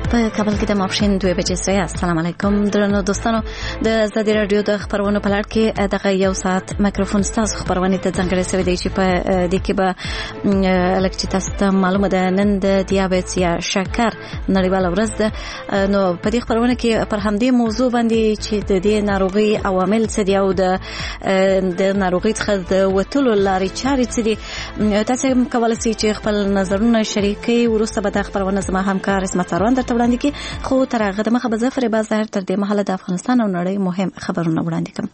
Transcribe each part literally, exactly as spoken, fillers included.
په کابل کې د ماپښین دوه بجې سوی. السلام علیکم درنو دوستانو، د ازادي رادیو د خبرونو په لړ کې دغه یو ساعت میکروفون ستاسو خبرونه ته ځانګړی شوی دی چې په دې کې به الکتي تاسو ته معلومه ده نن د دیابیت یا شکر نړیواله ورځ ده. نو په دې خبرونه کې پر همدې موضوع باندې چې د دې ناروغي عوامل څه دي او د د ناروغي څخه د وتلو لارې چارې څه دي، تاسو هم کولای شئ چې خپل نظرونه شریک کړئ. وروسته به دا خبرونه زما همکار اسمت سروان درته وړاندې کړي، خو تر هغه دمخه به زه فریبا ظاهر تر دې مهاله د افغانستان او نړۍ مهم خبرونه وړاندې کوم.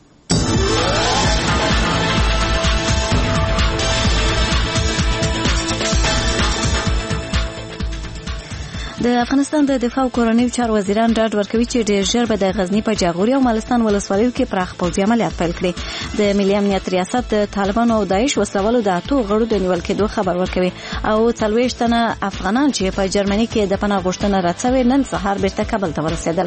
د افغانستان د دفاع او کورنیو چارو وزیران ډاډ ورکوي چې ډېر ژر به د غزنی په جاغوري او مالستان ولسوالیو کې پراخ پوځي عملیات پیل کړي. د ملي امنیت ریاست د طالبانو او داعش وسلوالو د اتو غړو د نیول کېدو خبر ورکوي او څلوېښت تنه افغانان چې په جرمني کې د پناه غوښتنه رد شوي نن سهار بیرته کابل ته ورسېدل.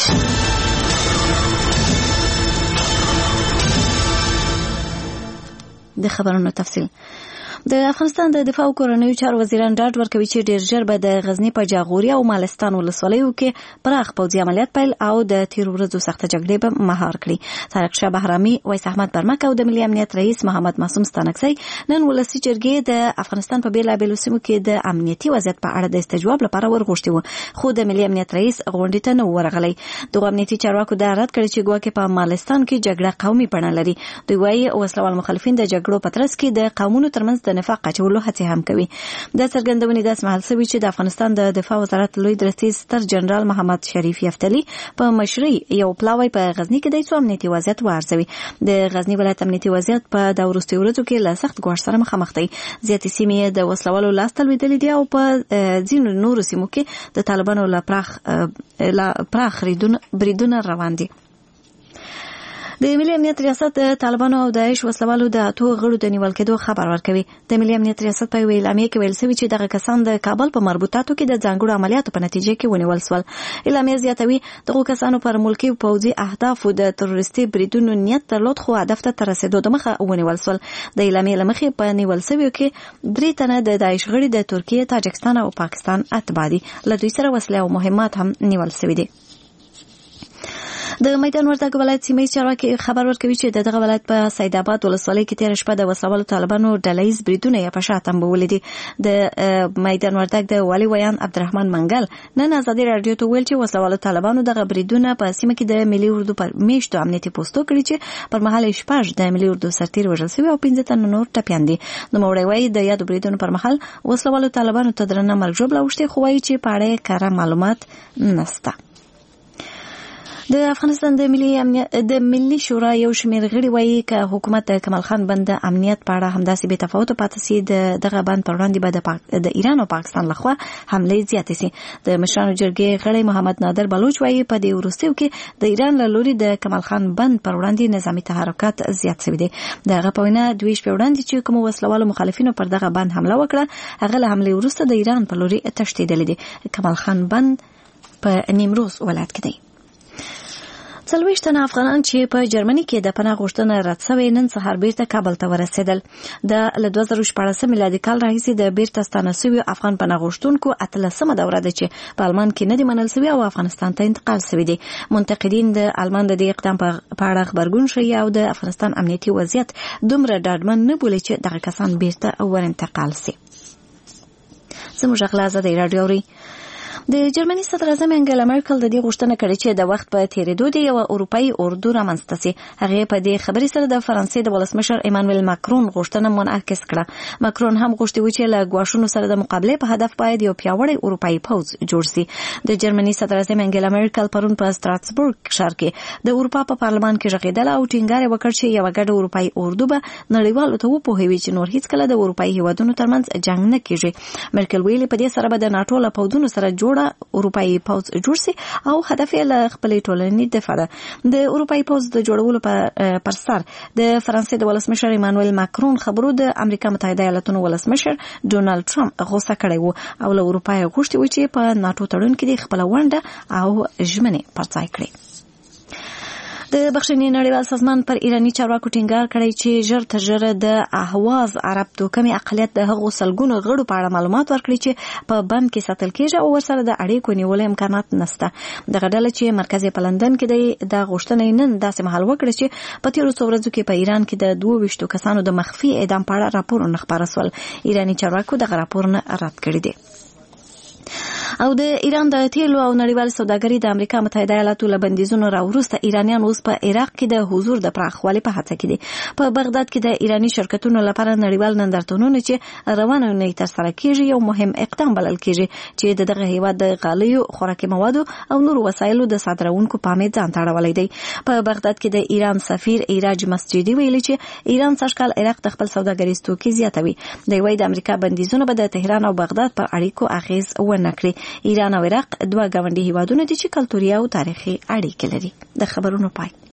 د خبرونو تفصیل. د افغانستان د دفاع او کورنیو چارو وزیران ډاډ ورکوي چې ډېر ژر به د غزنی په جاغوري او مالستان ولسوالیو کې پراخ پوځي عملیات پیل او د تیر ورځو سخته جګړې به مهار کړي. طارق شاه بهرامي، ویس احمد برمک او د ملي امنیت رئیس محمد معصوم ستانکزی نن ولسي جرګې د افغانستان په بیلابیلو سیمو کې د امنیتي وضعیت په اړه د استجواب لپاره ورغوښتي وو، خو د ملي امنیت رئیس غونډې ته نه ورغلی. دغه امنیتي چارواکو دا رد کړی چې ګواکې په مالستان کې جګړه قومي بڼه لري. دوی وايي وسلوال مخالفین د جګړو په ترڅ کې د قومونو ترمنځ د نفاق اچولو هڅې هم کوي. دا څرګندونې داسې مهال شوي چې د افغانستان د دفاع وزارت لوی درستیز ستر جنرال محمد شریف یفتلی په مشرۍ یو پلاوی په غزنی کې د څو امنیتي وضعیت وارزوي. د غزنی ولایت امنیتي وضعیت په د وروستیو ورځو کې له سخت ګواښ سره مخامخ دی. زیاتې سیمې د وسلوالو لاس ته لوېدلې دي او په ځینو نورو سیمو کې د طالبانو له پراخ له پراخ بریدونه روان دي. د ملي امنیت ریاست د طالبانو او داعش وسلوالو د اتو غړو د نیول کېدو خبر ورکوي. د ملي امنیت ریاست په اعلامیه کې ویل شوی چې دغه کسان د کابل په مربوطاتو کې د ځانګړو عملیاتو په نتیجه کې ونیول شول. اعلامیه زیاتوي دغه کسانو پر ملکي پوځي اهدافو د تروریستي بریدونو نیت درلود، خو هدف ته تر رسیدو دمخه ونیول شول. د اعلامیه له مخې په نیول شویو کې درې تنه د داعش غړي د ترکیه، تاجکستان او پاکستان اتباع دي. له دوی سره وسلې او مهمات هم نیول شوي دي. د میدان وردګ ولایت سیمې چارواکي خبر ورکوي چې دغه ولایت په سید آباد ولسوالۍ کې تیر شپه د وسلوالو طالبانو ډلهیز بریدونه یا په شا تنبولې دي. د میدان وردګ د والي ویان عبدالرحمن منګل نن ازادي رادیو ته ویل چې وسلوالو طالبانو دغه بریدونه په سیمه کې د ملي اردو پر میشتو امنیتي پوسټو کړي چې پر مهال شپږ د ملي اردو سرتیر وژل شوي او پنځه تنه نور ټپیان دي. نوموړی وایي د یادو بریدونو پر مهال وسلوالو طالبانو ته درنه مرګ ژوبله اوښتې، خو وایي چې په اړه یې کره معلومات نشته. د افغانستان د ملي امنیت د ملي شورا یو شمېر غړي وایي چې حکومت د کمال خان بند د امنیت په اړه همداسې بې تفاوته پاتې سي، د دغه بند پر وړاندې به د پاک د ایران او پاکستان لخوا حملې زیاتې سي. د مشرانو جرګې غړی محمد نادر بلوچ وایي په دې وروستیو کې د ایران له لوري د کمال خان بند پر وړاندې نظامي تحرکات زیات شوي دي. دغه په وینا دوی شپې وړاندې چې کوم وسلوالو مخالفینو پر دغه بند حمله وکړه، هغه له حملې وروسته د ایران په لوري تښتېدلې دي. کمال خان بند په نیمروز ولایت کې دی. څلوېښت تنه افغانان چې په جرمني کې د پناه غوښتنه رد شوې نن سهار بیرته کابل ته ورسېدل. د له دوه زره شپاړسم میلادي کال راهیسې د بیرته ستانه شویو افغان پناه غوښتونکو اتلسمه دوره ده چې په آلمان کې نه دي منل شوي او افغانستان ته انتقال شوي دي. منتقدین د آلمان د دې اقدام په اړه غبرګون ښیي او د افغانستان امنیتي وضعیت دومره ډاډمن نه بولي چې دغه کسان بیرته ورانتقال شي. زموږ غلا ازادي رادیو اوري. د جرمني صدر اعظم انګلا مرکل د دې غوښتنه کړې چې د وخت په تیریدو د یو اروپאי اردو رامنځته شي. هغه په دې خبرې سره د فرانسې د ولسمشر ایمانوئل ماکرون غوښتنه منعکس کړه. ماکرون هم غوښتي و چې له ګواښونو سره د مقابله په هدف باید یو پیاوړی اروپאי پوځ جوړ شي. د جرمني صدر اعظم انګلا مرکل پرون په ستراسبورګ ښار کې د اروپا په پارلمان کې ژغېدله او ټینګار وکړ چې یو ګډ اروپאי اردو به نړیوالو ته وپوهوي چې نور هیڅ کله د اروپאי هیوادونو ترمنځ جنگ نه کیږي. مرکل ویلي په دې سره به د ناتو له پوځونو سره جوړه اروپאי پوځ جوړ شي او هدف یې له خپلې ټولنې دفاع ده. د اروپאי پوځ د جوړولو پر سر د فرانسې د ولسمشر ایمانوئل ماکرون خبرو د امریکا متحده ایالاتونو ولسمشر ډونالد ټرمپ غوسه کړی و او له اروپا یې غوښتي و چې په ناتو تړون کې د خپل ونډه او ژمنې پرځای کړي. د بخښنې نړیوال سازمان پر ایراني چارواکو ټینګار کړی چې ژر تر ژره د اهواز عرب توکمي اقلیت د هغو سلګونو غړو په اړه معلومات ورکړي چې په بند کې ساتل کېږي او ورسره د اړیکو نیولو امکانات نشته. دغه ډله چې مرکز یې په لندن کې دی د غوښتنې نن داسې مهال وکړه چې په تیرو څو ورځو کې په ایران کې د دوه ویشتو کسانو د مخفي اعدام په اړه راپورونه خپاره سول. ایراني چارواکو دغه راپورونه رد کړي دي. او د ایران د تیلو او نړیوال سوداګري د امریکا متحده ایالاتو له بندیزونو راوروسته ایرانیان اوس په عراق کې د حضور د پراخوالي په هڅه کې دي. په بغداد کې د ایراني شرکتونو لپاره نړیوال نندارتونونه چې روانه نه ترسره کیږي یو مهم اقدام بلل کیږي چې د دغه هیواد د غالیو خوراکي موادو او نورو وسایلو د صادرونکو پامې ځان ته اړولې دي. په بغداد کې د ایران سفیر ایراج مسجدي ویلي چې ایران سږکال عراق د خپل سوداګریز توکي زیاتوي. د وی د امریکا بندیزونه به د تهران او بغداد په اړیکو اغیز ونه کړي. ایران او عراق دوه ګاونډي هیوادونه دي چې کلتوري او تاریخي اړیکې لري. د خبرونو پای.